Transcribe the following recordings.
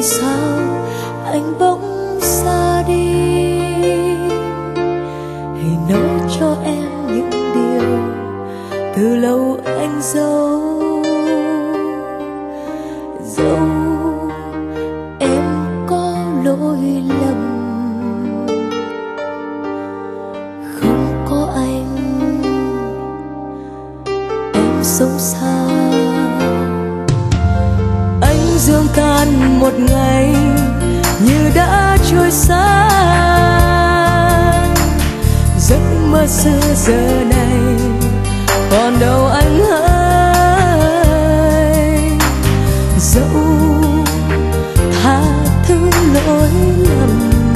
sao anh bỗng xa đi. Hãy nói cho em những điều từ lâu anh giấu. Dẫu em có lỗi lầm, không có anh em sống sao. Anh dương can một ngày như đã trôi xa. Giấc mơ xưa giờ này còn đâu anh ơi. Dẫu tha thứ lỗi lầm,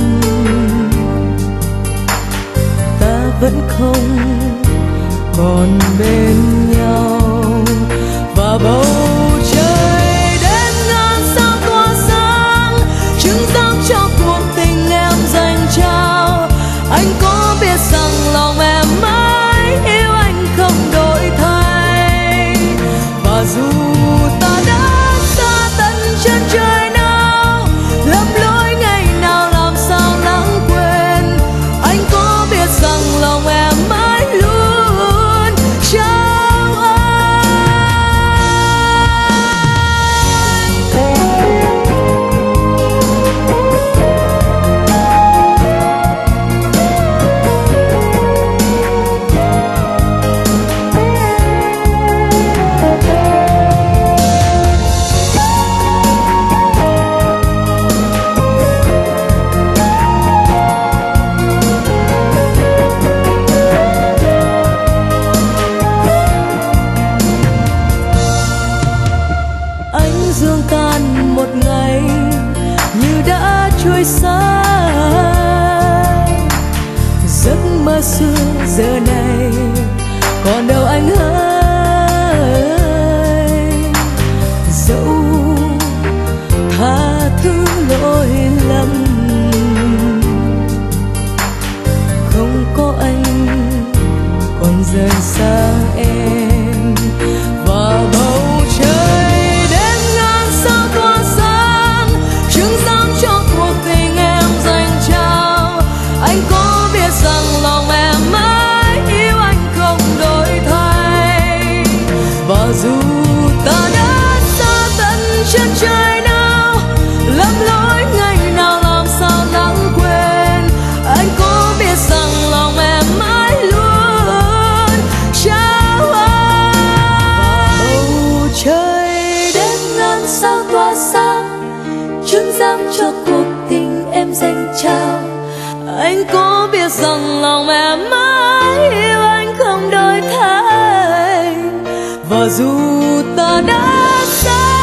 ta vẫn không còn bên nhau. Và bầu trời đến ngàn sao tỏa sáng, chứng giấc cho cuộc tình em dành trao. Anh có biết rằng lòng em mãi yêu anh không đổi thay. Và dù ta đã xa tận chân trời nào, lầm lỗi ngày nào làm sao lãng quên. Anh có biết rằng lòng em mãi luôn trao dương can một ngày như đã trôi xa. Giấc mơ xưa giờ này còn đâu anh ơi. Dẫu tha thứ lỗi lầm, không có anh còn rời xa em. Và bầu trời anh có biết rằng lòng em mãi yêu anh không đổi thay. Và dù ta đã xa tận chân trời nào, lầm lỗi ngày nào làm sao lãng quên. Anh có biết rằng lòng em mãi luôn trao anh. Bầu trời đến ngàn sao tỏa sáng, chứng giấc cho cuộc tình em dành trao. Anh có biết rằng lòng em mãi yêu anh không đổi thay. Và dù ta đã xa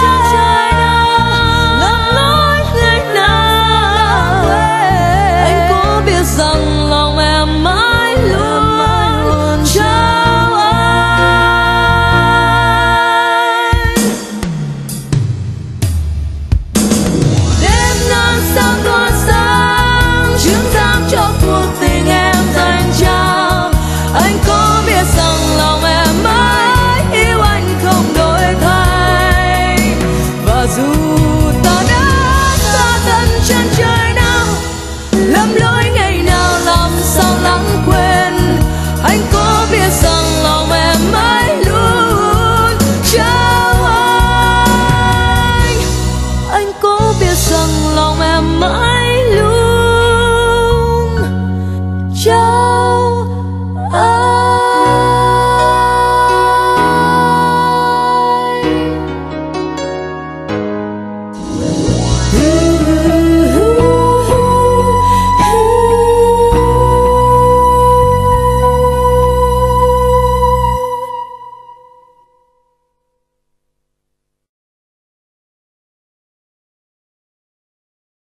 lầm lỗi ngày nào, anh có biết rằng lòng em mãi luôn trao anh. Đêm ngàn sao tỏa sáng, chứng giấc cho cuộc tình em dành trao. Anh có biết rằng lòng em mãi yêu anh không đổi thay. Và dù